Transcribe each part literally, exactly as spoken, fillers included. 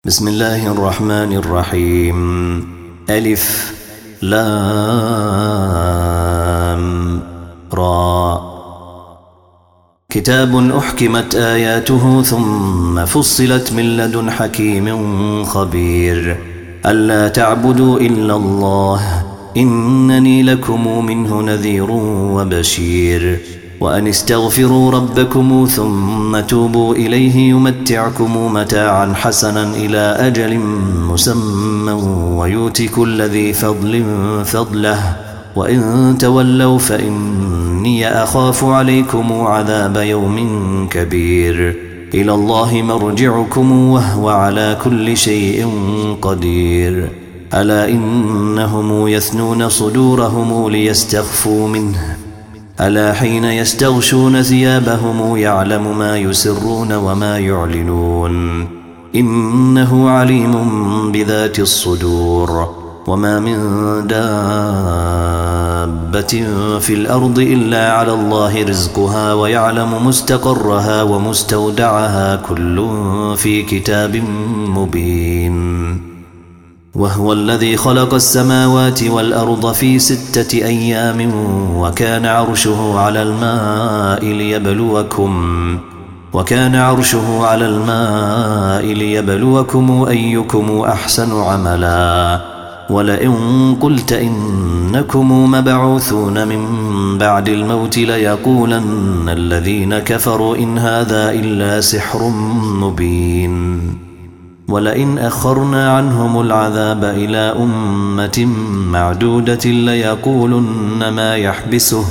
بسم الله الرحمن الرحيم. ألف لام را. كتاب أحكمت آياته ثم فصلت من لدن حكيم خبير. ألا تعبدوا إلا الله إنني لكم منه نذير وبشير. وأن استغفروا ربكم ثم توبوا إليه يمتعكم متاعا حسنا إلى أجل مسمى ويؤت كل ذي فضل فضله. وإن تولوا فإني أخاف عليكم عذاب يوم كبير. إلى الله مرجعكم وهو على كل شيء قدير. ألا إنهم يثنون صدورهم ليستخفوا منه. ألا حين يستغشون ثيابهم يعلم ما يسرون وما يعلنون. إنه عليم بذات الصدور. وما من دابة في الأرض إلا على الله رزقها ويعلم مستقرها ومستودعها كل في كتاب مبين. وهو الذي خلق السماوات والأرض في ستة أيام وكان عرشه على الماء ليبلوكم وكان عرشه على الماء ليبلوكم أيكم أحسن عملا. ولئن قلت إنكم مبعوثون من بعد الموت ليقولن الذين كفروا إن هذا إلا سحر مبين. ولئن أخرنا عنهم العذاب إلى أمة معدودة ليقولن ما يحبسه.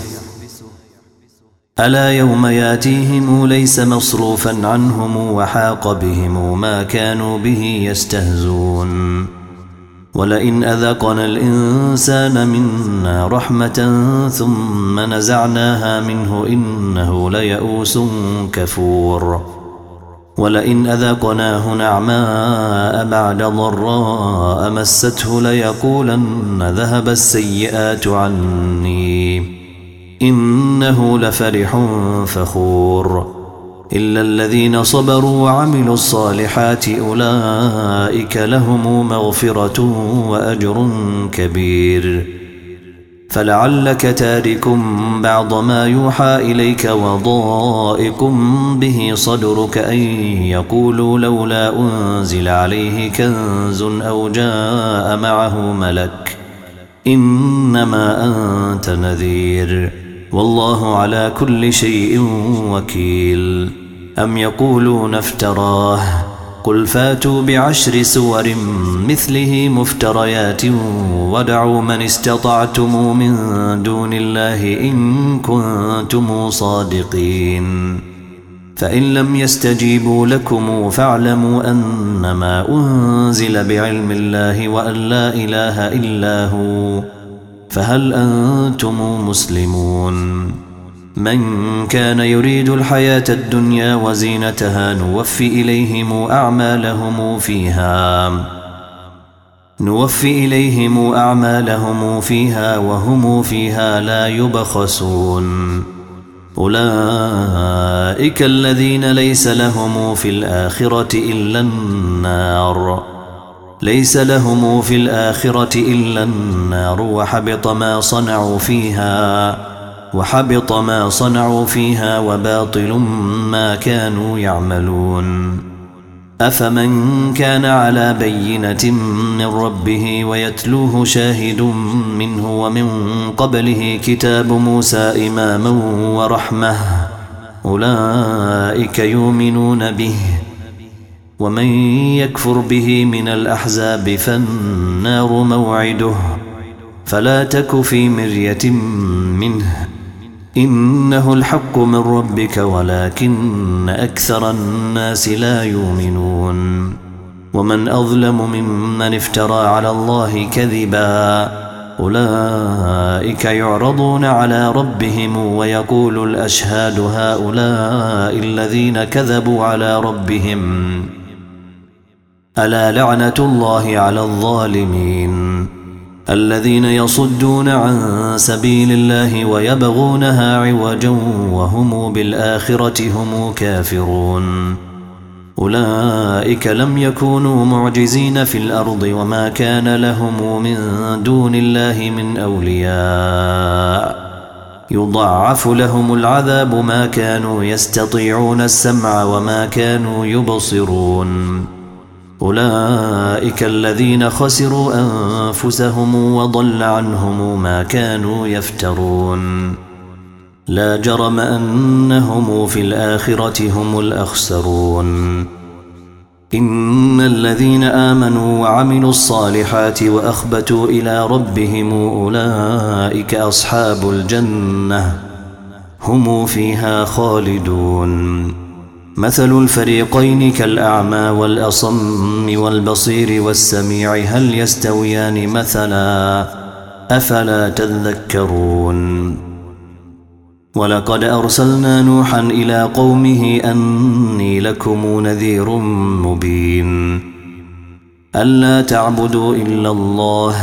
ألا يوم ياتيهم ليس مصروفا عنهم وحاق بهم ما كانوا به يستهزون. ولئن أذقنا الإنسان منا رحمة ثم نزعناها منه إنه ليئوس كفور. ولئن أذقناه نعماء بعد ضراء مسته ليقولن ذهب السيئات عني إنه لفرح فخور. إلا الذين صبروا وعملوا الصالحات أولئك لهم مغفرة وأجر كبير. فلعلك تارك بعض ما يوحى إليك وضائق به صدرك أن يقولوا لولا أنزل عليه كنز أو جاء معه ملك. إنما أنت نذير والله على كل شيء وكيل. أم يقولون افتراه قل فاتوا بعشر سور مثله مفتريات ودعوا من استطعتم من دون الله إن كنتم صادقين. فإن لم يستجيبوا لكم فاعلموا أنما أنزل بعلم الله وأن لا إله إلا هو فهل أنتم مسلمون. من كان يريد الحياة الدنيا وزينتها نوفي إليهم أعمالهم فيها نوفي إليهم أعمالهم فيها وهم فيها لا يبخسون. أولئك الذين ليس لهم في الآخرة إلا النار ليس لهم في الآخرة إلا النار وحبط ما صنعوا فيها وحبط ما صنعوا فيها وباطل ما كانوا يعملون. أفمن كان على بينة من ربه ويتلوه شاهد منه ومن قبله كتاب موسى إماما ورحمة أولئك يؤمنون به. ومن يكفر به من الأحزاب فالنار موعده فلا تك في مرية منه إنه الحق من ربك ولكن أكثر الناس لا يؤمنون. ومن أظلم ممن افترى على الله كذبا أولئك يعرضون على ربهم ويقول الأشهاد هؤلاء الذين كذبوا على ربهم ألا لعنة الله على الظالمين. الذين يصدون عن سبيل الله ويبغونها عوجا وهم بالآخرة هم كافرون. أولئك لم يكونوا معجزين في الأرض وما كان لهم من دون الله من أولياء يضاعف لهم العذاب ما كانوا يستطيعون السمع وما كانوا يبصرون أولئك الذين خسروا أنفسهم وضل عنهم ما كانوا يفترون لا جرم أنهم في الآخرة هم الأخسرون إن الذين آمنوا وعملوا الصالحات وأخبتوا إلى ربهم أولئك أصحاب الجنة هم فيها خالدون مثل الفريقين كالأعمى والأصم والبصير والسميع هل يستويان مثلا أفلا تذكرون ولقد أرسلنا نوحا إلى قومه أني لكم نذير مبين ألا تعبدوا إلا الله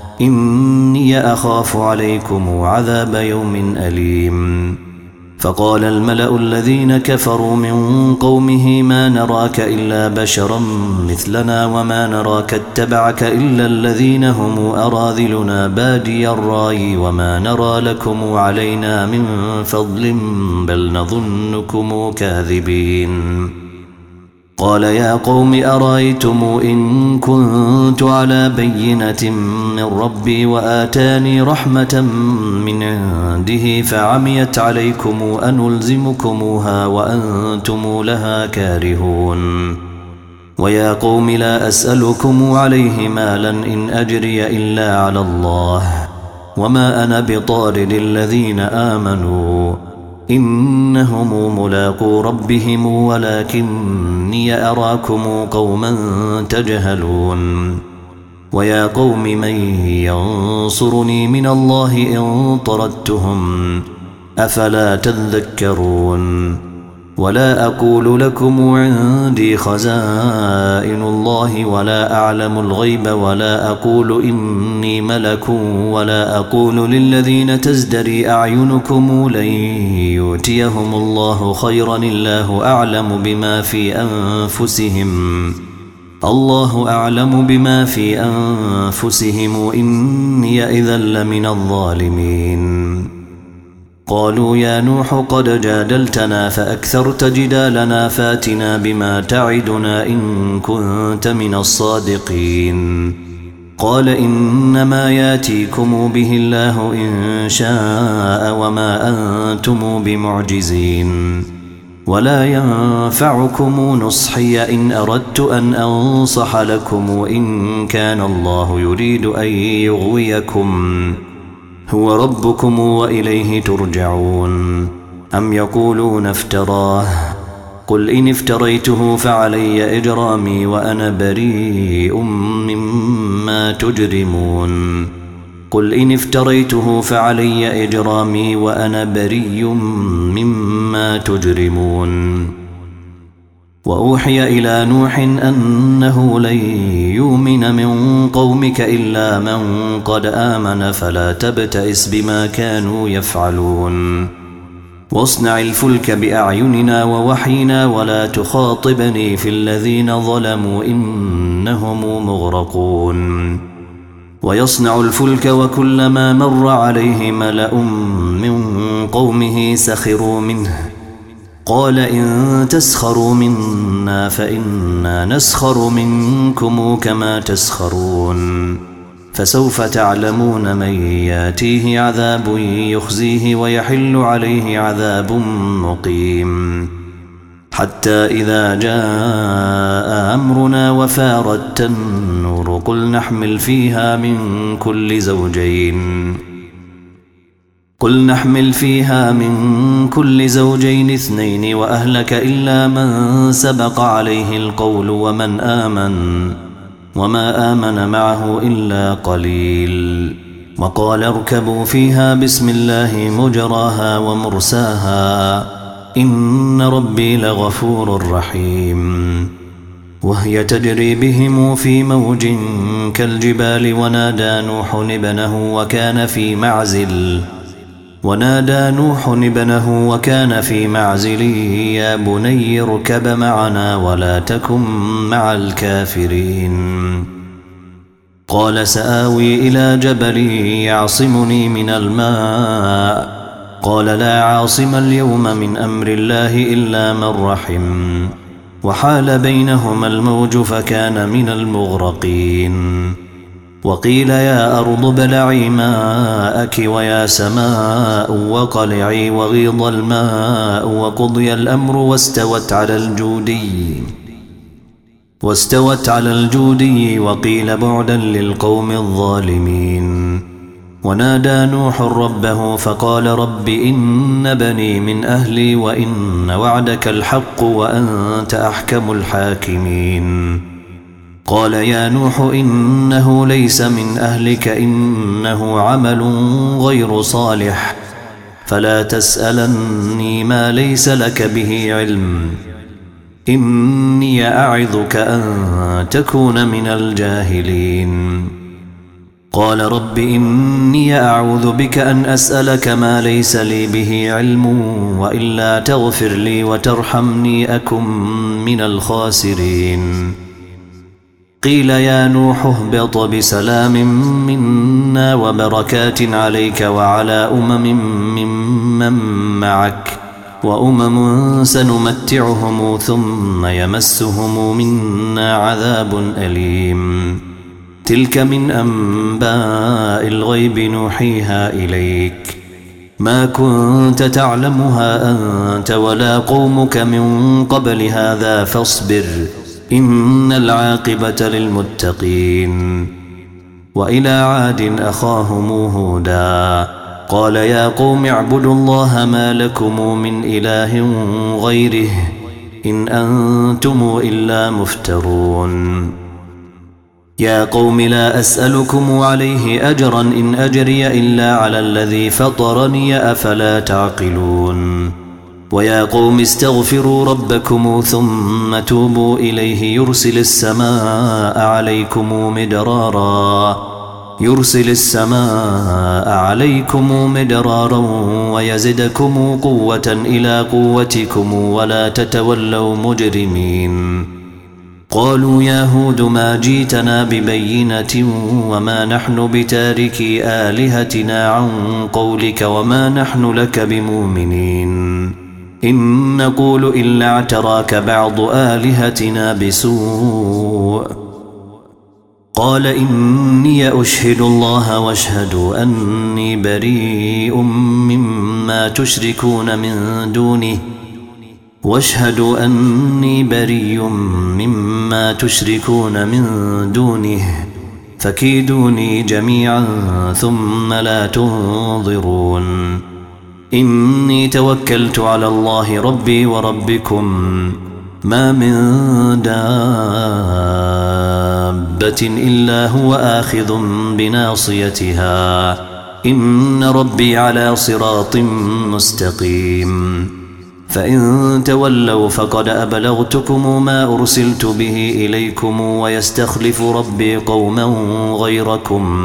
إني أخاف عليكم عذاب يوم أليم فقال الملأ الذين كفروا من قومه ما نراك إلا بشرا مثلنا وما نراك اتبعك إلا الذين هم أراذلنا بادي الرأي وما نرى لكم علينا من فضل بل نظنكم كاذبين قال يا قوم أرأيتم إن كنت على بينة من ربي وآتاني رحمة من عنده فعميت عليكم أنلزمكموها وأنتم لها كارهون ويا قوم لا أسألكم عليه مالا إن أجري إلا على الله وما أنا بطارد الذين آمنوا إنهم ملاقو ربهم ولكني أراكم قوما تجهلون ويا قوم من ينصرني من الله إن طردتهم أفلا تذكرون ولا أقول لكم عندي خزائن الله ولا أعلم الغيب ولا أقول إني ملك ولا أقول للذين تزدري أعينكم لن يؤتيهم الله خيرا الله أعلم بما في أنفسهم الله أعلم بما في أنفسهم إني إذا لمن الظالمين قالوا يا نوح قد جادلتنا فأكثرت جدالنا فاتنا بما تعدنا إن كنت من الصادقين قال إنما ياتيكم به الله إن شاء وما أنتم بمعجزين ولا ينفعكم نصحي إن أردت أن أنصح لكم إن كان الله يريد أن يغويكم هو ربكم وإليه ترجعون أم يقولون افتراه قل إن افتريته فعلي إجرامي وأنا بريء مما تجرمون قل إن افتريته فعلي إجرامي وأنا بريء مما تجرمون وأوحي إلى نوح أنه لن يؤمن من قومك إلا من قد آمن فلا تبتئس بما كانوا يفعلون واصنع الفلك بأعيننا ووحينا ولا تخاطبني في الذين ظلموا إنهم مغرقون ويصنع الفلك وكلما مر عليه ملأ من قومه سخروا منه قال إن تسخروا منا فإنا نسخر منكم كما تسخرون فسوف تعلمون من ياتيه عذاب يخزيه ويحل عليه عذاب مقيم حتى إذا جاء أمرنا وفارت النور قل نحمل فيها من كل زوجين قل نحمل فيها من كل زوجين اثنين وأهلك إلا من سبق عليه القول ومن آمن وما آمن معه إلا قليل وقال اركبوا فيها بسم الله مجراها ومرساها إن ربي لغفور رحيم وهي تجري بهم في موج كالجبال ونادى نوح ابنه وكان في معزل ونادى نوح ابنه وكان في معزل يا بني اركب معنا ولا تكن مع الكافرين قال سآوي إلى جبل يعصمني من الماء قال لا عاصم اليوم من أمر الله إلا من رحم وحال بينهما الموج فكان من المغرقين وقيل يا أرض ابلعي ماءك ويا سماء وقلعي وغيض الماء وقضي الأمر واستوت على الجودي واستوت على الجودي وقيل بعدا للقوم الظالمين ونادى نوح ربه فقال رب إن بني من أهلي وإن وعدك الحق وأنت أحكم الحاكمين قال يا نوح إنه ليس من أهلك إنه عمل غير صالح فلا تسألني ما ليس لك به علم إني أعظك أن تكون من الجاهلين قال رب إني أعوذ بك أن أسألك ما ليس لي به علم وإلا تغفر لي وترحمني أكن من الخاسرين قيل يا نوح اهبط بسلام منا وبركات عليك وعلى أمم ممن معك وأمم سنمتعهم ثم يمسهم منا عذاب أليم تلك من أنباء الغيب نوحيها إليك ما كنت تعلمها أنت ولا قومك من قبل هذا فاصبر إن العاقبة للمتقين وإلى عاد أخاهم هودا قال يا قوم اعبدوا الله ما لكم من إله غيره إن أنتم إلا مفترون يا قوم لا أسألكم عليه أجرا إن أجري إلا على الذي فطرني أفلا تعقلون ويا قوم استغفروا ربكم ثم توبوا إليه يرسل السماء عليكم مدرارا يرسل السماء عليكم مدرارا ويزدكم قوة إلى قوتكم ولا تتولوا مجرمين قالوا يا هود ما جيتنا ببينة وما نحن بتاركي آلهتنا عن قولك وما نحن لك بمؤمنين إن نقول إلا اعتراك بعض آلهتنا بسوء قال إني أشهد الله واشهدوا أني بريء مما تشركون من دونه واشهدوا أني بريء مما تشركون من دونه فكيدوني جميعا ثم لا تنظرون إني توكلت على الله ربي وربكم ما من دابة إلا هو آخذ بناصيتها إن ربي على صراط مستقيم فإن تولوا فقد أبلغتكم ما أرسلت به إليكم ويستخلف ربي قوما غيركم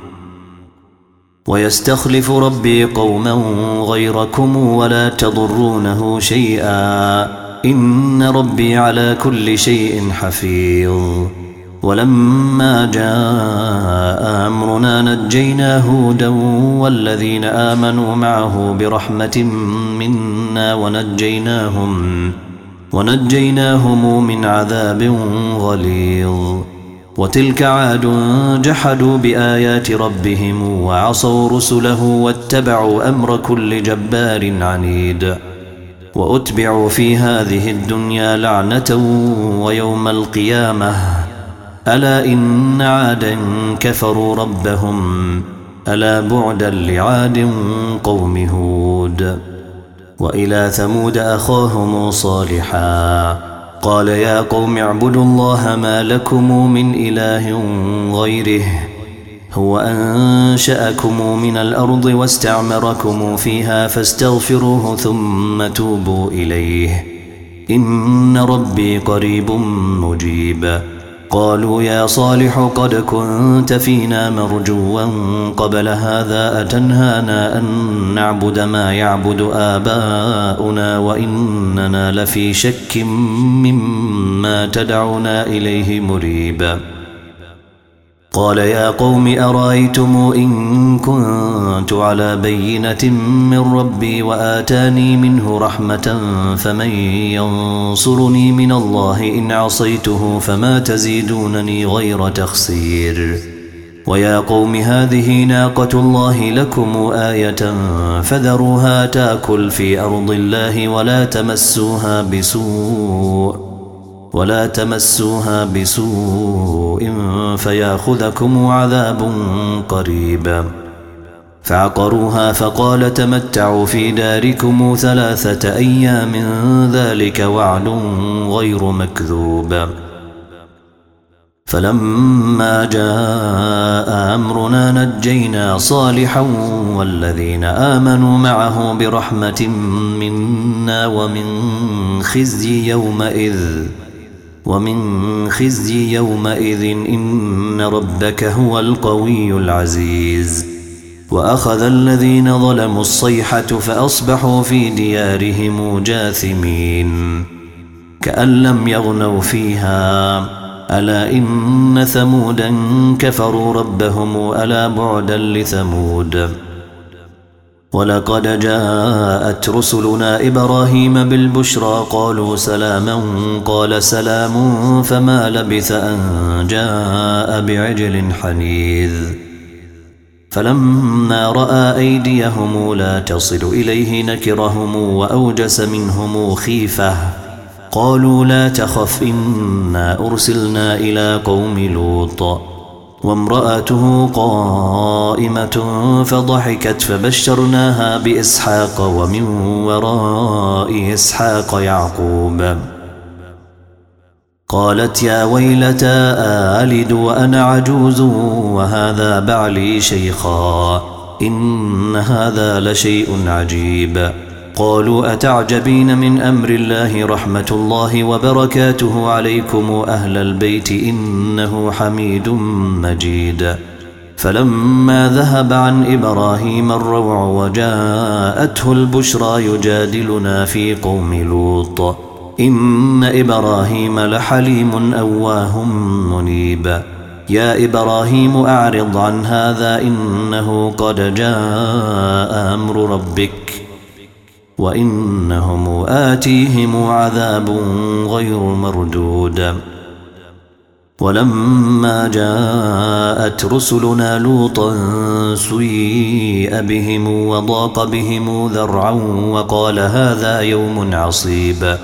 ويستخلف ربي قوما غيركم ولا تضرونه شيئا إن ربي على كل شيء حفيظ ولما جاء أمرنا نجينا هودا والذين آمنوا معه برحمة منا ونجيناهم ونجيناهم من عذاب غليظ وتلك عاد جحدوا بآيات ربهم وعصوا رسله واتبعوا أمر كل جبار عنيد وأتبعوا في هذه الدنيا لعنة ويوم القيامة ألا إن عادا كفروا ربهم ألا بعدا لعاد قوم هود وإلى ثمود أخاهم صالحا قال يا قوم اعبدوا الله ما لكم من إله غيره هو أنشأكم من الأرض واستعمركم فيها فاستغفروه ثم توبوا إليه إن ربي قريب مجيب قالوا يا صالح قد كنت فينا مرجوا قبل هذا أتنهانا أن نعبد ما يعبد آباؤنا وإننا لفي شك مما تدعونا إليه مريب. قال يا قوم أرأيتم إن كنت على بينة من ربي وآتاني منه رحمة فمن ينصرني من الله إن عصيته فما تزيدونني غير تخسير. ويا قوم هذه ناقة الله لكم آية فذروها تأكل في أرض الله ولا تمسوها بسوء ولا تمسوها بسوء فياخذكم عذاب قريب. فعقروها فقال تمتعوا في داركم ثلاثة أيام ذلك وعد غير مكذوب. فلما جاء أمرنا نجينا صالحا والذين آمنوا معه برحمة منا ومن خزي يومئذ ومن خزي يومئذ إن ربك هو القوي العزيز. وأخذ الذين ظلموا الصيحة فأصبحوا في ديارهم جاثمين كأن لم يغنوا فيها ألا إن ثمودا كفروا ربهم ألا بعدا لثمود. ولقد جاءت رسلنا إبراهيم بالبشرى قالوا سلاما قال سلام فما لبث أن جاء بعجل حنيذ. فلما رأى أيديهم لا تصل إليه نكرهم وأوجس منهم خيفة قالوا لا تخف إنا أرسلنا إلى قوم لوط وامرأته قائمة فضحكت فبشرناها بإسحاق ومن وراء إسحاق يعقوب. قالت يا ويلتى آلد وأنا عجوز وهذا بعلي شيخا إن هذا لشيء عجيب. قالوا أتعجبين من أمر الله رحمة الله وبركاته عليكم أهل البيت إنه حميد مجيد. فلما ذهب عن إبراهيم الروع وجاءته البشرى يجادلنا في قوم لوط إن إبراهيم لحليم أواه منيب. يا إبراهيم أعرض عن هذا إنه قد جاء أمر ربك وإنهم آتيهم عذاب غير مردود. ولما جاءت رسلنا لوطا سيء بهم وضاق بهم ذرعا وقال هذا يوم عصيب.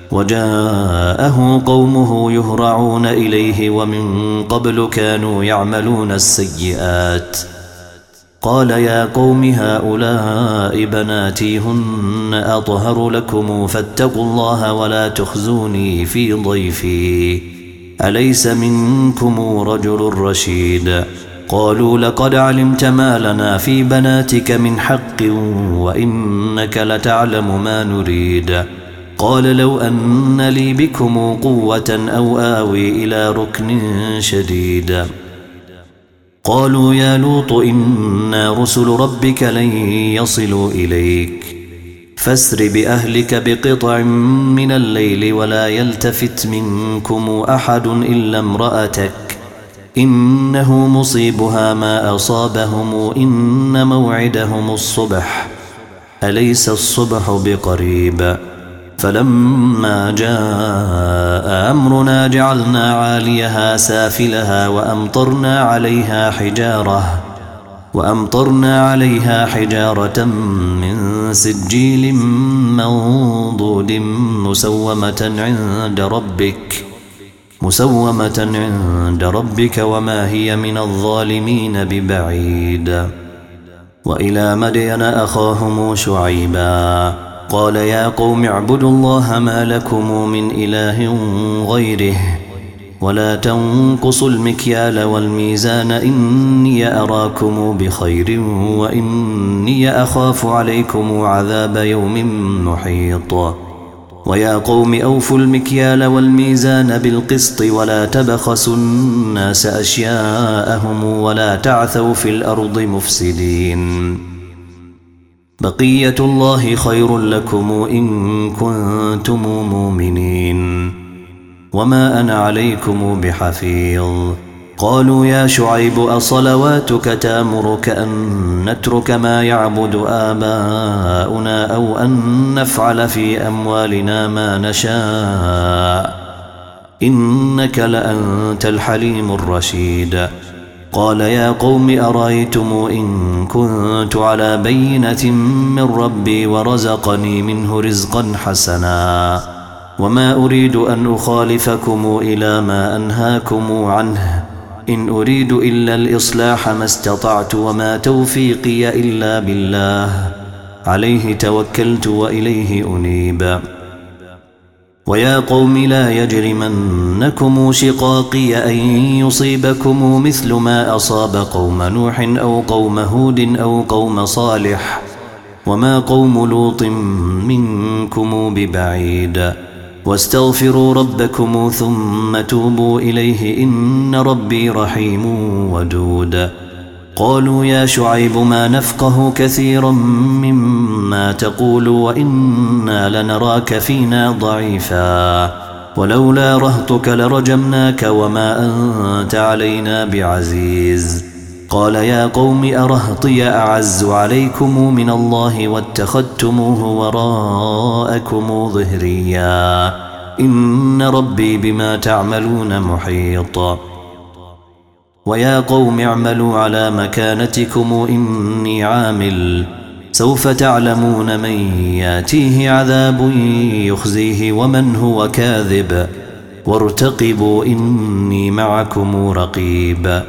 وجاءه قومه يهرعون إليه ومن قبل كانوا يعملون السيئات. قال يا قوم هؤلاء بناتي هن أطهر لكم فاتقوا الله ولا تخزوني في ضيفي أليس منكم رجل رشيد. قالوا لقد علمت ما لنا في بناتك من حق وإنك لتعلم ما نريد. قال لو أن لي بكم قوة أو آوي إلى ركن شديد. قالوا يا لوط إنا رسل ربك لن يصلوا إليك فاسر بأهلك بقطع من الليل ولا يلتفت منكم أحد إلا امرأتك إنه مصيبها ما أصابهم إن موعدهم الصبح أليس الصبح بقريب. فلما جاء أمرنا جعلنا عاليها سافلها وأمطرنا عليها حجارة وأمطرنا عليها حجارة من سجيل منضود مسومة عند ربك مسومة عند ربك وما هي من الظالمين ببعيد. وإلى مدين أخاهم شعيبا قال يا قوم اعبدوا الله ما لكم من إله غيره ولا تنقصوا المكيال والميزان إني أراكم بخير وإني أخاف عليكم عذاب يوم محيط. ويا قوم أوفوا المكيال والميزان بالقسط ولا تبخسوا الناس أشياءهم ولا تعثوا في الأرض مفسدين بقية الله خير لكم إن كنتم مؤمنين وما أنا عليكم بحفيظ قالوا يا شعيب أصلواتك تأمرك أن نترك ما يعبد آباؤنا أو أن نفعل في أموالنا ما نشاء إنك لأنت الحليم الرشيد قال يا قوم أرأيتم إن كنت على بينة من ربي ورزقني منه رزقا حسنا وما أريد أن أخالفكم إلى ما أنهاكم عنه إن أريد إلا الإصلاح ما استطعت وما توفيقي إلا بالله عليه توكلت وإليه أنيب ويا قوم لا يجرمنكم شقاقي أن يصيبكم مثل ما أصاب قوم نوح أو قوم هود أو قوم صالح وما قوم لوط منكم ببعيد واستغفروا ربكم ثم توبوا إليه إن ربي رحيم ودود قالوا يا شعيب ما نفقه كثيرا مما تقول وإنا لنراك فينا ضعيفا ولولا رهطك لرجمناك وما أنت علينا بعزيز قال يا قوم أرهطي أعز عليكم من الله واتخذتموه وراءكم ظهريا إن ربي بما تعملون محيط ويا قوم اعملوا على مكانتكم إني عامل سوف تعلمون من ياتيه عذاب يخزيه ومن هو كاذب وارتقبوا إني معكم رقيب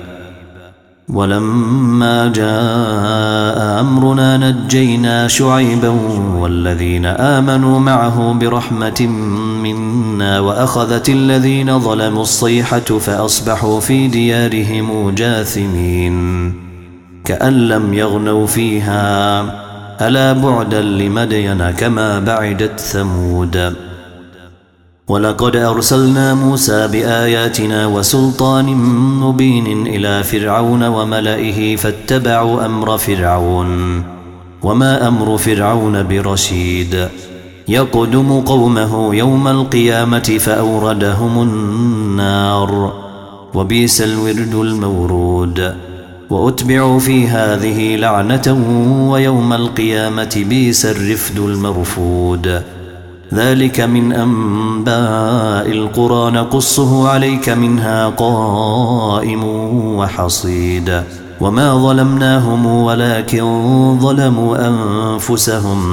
ولما جاء أمرنا نجينا شعيبا والذين آمنوا معه برحمة منا وأخذت الذين ظلموا الصيحة فأصبحوا في ديارهم جاثمين كأن لم يغنوا فيها ألا بعدا لمدين كما بعدت ثمود ولقد أرسلنا موسى بآياتنا وسلطان مبين إلى فرعون وملئه فاتبعوا أمر فرعون وما أمر فرعون برشيد يقدم قومه يوم القيامة فأوردهم النار وبئس الورد المورود وأتبعوا في هذه لعنة ويوم القيامة بئس الرفد المرفود ذلك من أنباء القرى نقصه عليك منها قائم وحصيد وما ظلمناهم ولكن ظلموا أنفسهم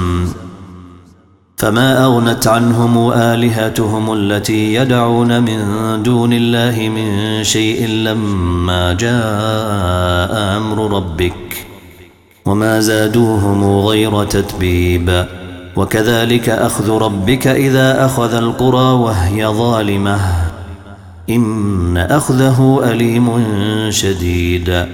فما أغنت عنهم آلهتهم التي يدعون من دون الله من شيء لما جاء أمر ربك وما زادوهم غير تتبيب وكذلك أخذ ربك إذا أخذ القرى وهي ظالمة إن أخذه أليم شديد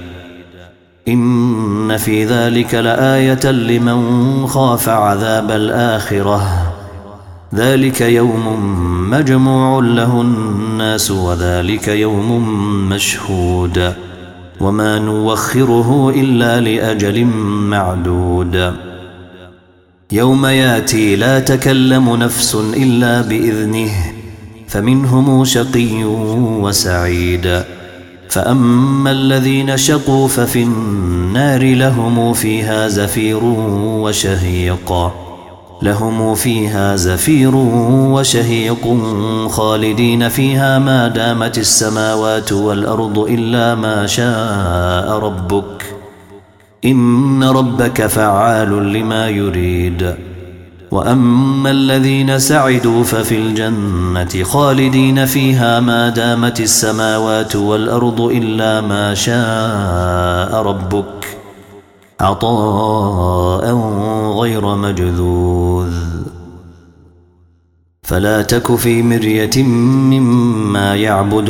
إن في ذلك لآية لمن خاف عذاب الآخرة ذلك يوم مجموع له الناس وذلك يوم مشهود وما نوخره إلا لأجل معدود يوم ياتي لا تكلم نفس إلا بإذنه فمنهم شقي وسعيد فأما الذين شقوا ففي النار لهم فيها زفير وشهيق لهم فيها زفير وشهيق خالدين فيها ما دامت السماوات والأرض إلا ما شاء ربك إن ربك فعال لما يريد وأما الذين سعدوا ففي الجنة خالدين فيها ما دامت السماوات والأرض إلا ما شاء ربك عطاء غير مجذوذ فلا تك في مرية مما يعبد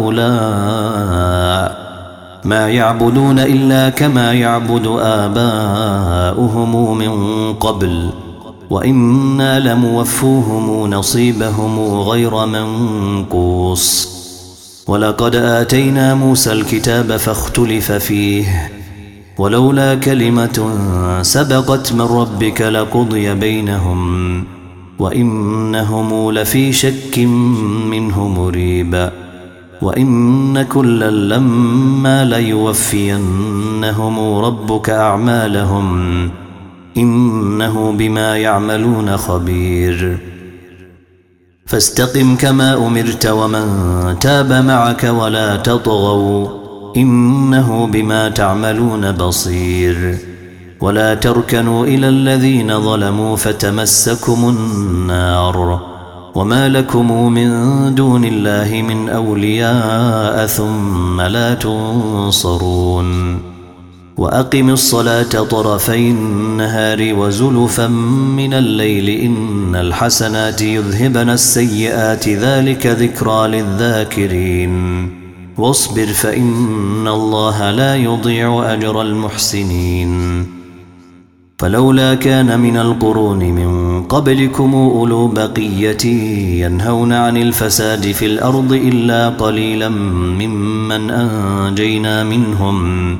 هؤلاء ما يعبدون إلا كما يعبد آباؤهم من قبل وإنا لموفوهم نصيبهم غير منقوص ولقد آتينا موسى الكتاب فاختلف فيه ولولا كلمة سبقت من ربك لقضي بينهم وإنهم لفي شك منه مريب وإن كلا لما ليوفينهم ربك أعمالهم إنه بما يعملون خبير فاستقم كما أمرت ومن تاب معك ولا تطغوا إنه بما تعملون بصير ولا تركنوا إلى الذين ظلموا فتمسكم النار وما لكم من دون الله من أولياء ثم لا تنصرون وأقم الصلاة طرفي النهار وزلفا من الليل إن الحسنات يذهبن السيئات ذلك ذكرى للذاكرين واصبر فإن الله لا يضيع أجر المحسنين فلولا كان من القرون من قبلكم أولو بقية ينهون عن الفساد في الأرض إلا قليلا ممن أنجينا منهم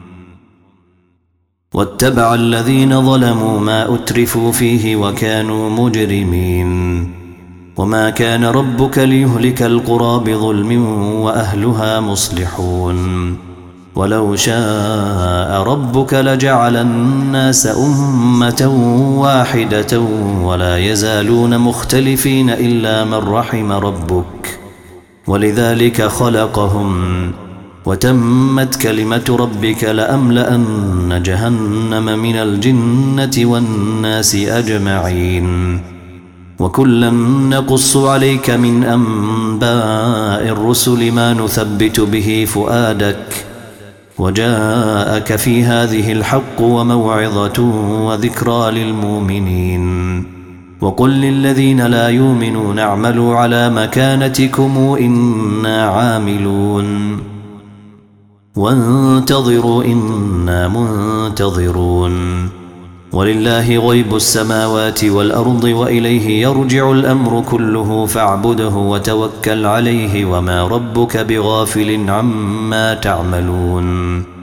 واتبع الذين ظلموا ما أترفوا فيه وكانوا مجرمين وما كان ربك ليهلك القرى بظلم وأهلها مصلحون ولو شاء ربك لجعل الناس أمة واحدة ولا يزالون مختلفين إلا من رحم ربك ولذلك خلقهم وتمت كلمة ربك لأملأن جهنم من الجنة والناس أجمعين وكلا نقص عليك من أنباء الرسل ما نثبت به فؤادك وجاءك في هذه الحق وموعظة وذكرى للمؤمنين وقل للذين لا يؤمنون اعملوا على مكانتكم إنا عاملون وانتظروا إنا منتظرون ولله غيب السماوات والأرض وإليه يرجع الأمر كله فاعبده وتوكل عليه وما ربك بغافل عما تعملون